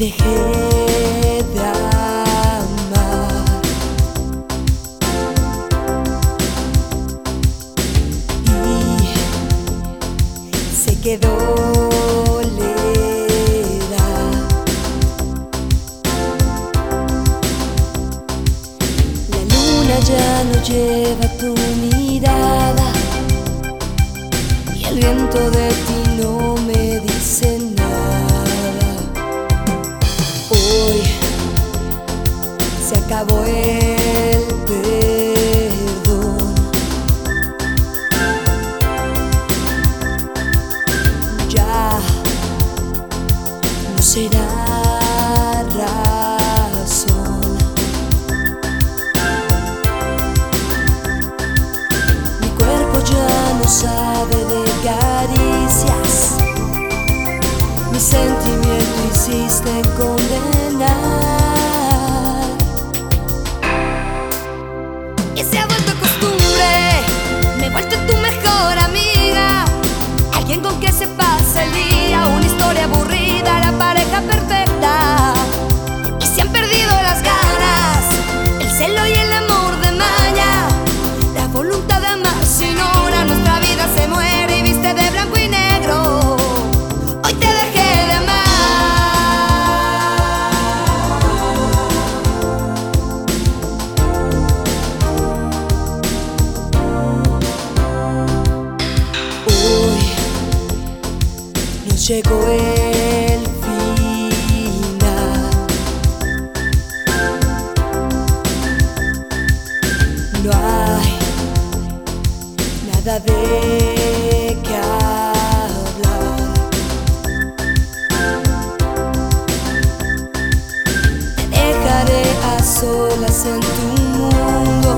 dejé de amar y se quedó leda. La luna ya no lleva tu mirada y el viento de ti no me dice nada. Hoy se acabó el perdón. Ya no será razón. Mi cuerpo ya no sabe de caricias. Mi sentimiento insiste en condenar y se ha vuelto costumbre. Me he vuelto tu mejor amiga, alguien con quien se pasa el día, una historia aburrida, la pareja perfecta. Y se han perdido las ganas, el celo y el amor de maña, la voluntad de amar sin hora. Nuestra vida se muere y viste de blanco y negro. Hoy te dejé de amar. Hoy nos llegó el final. No hay nada de qué hablar. Te dejaré a solas en tu mundo,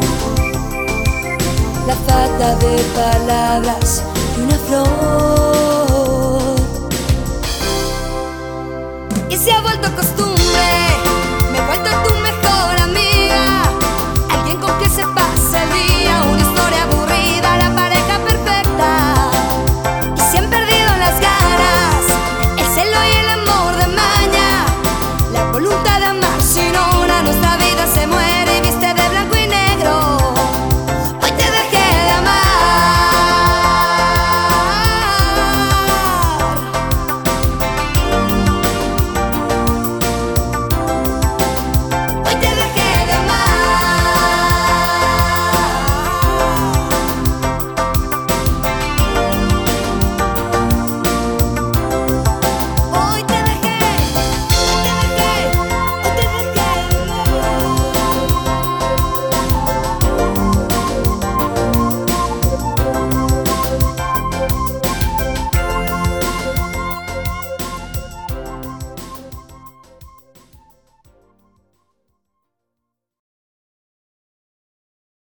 la falta de palabras y una flor. Y se ha vuelto costumbre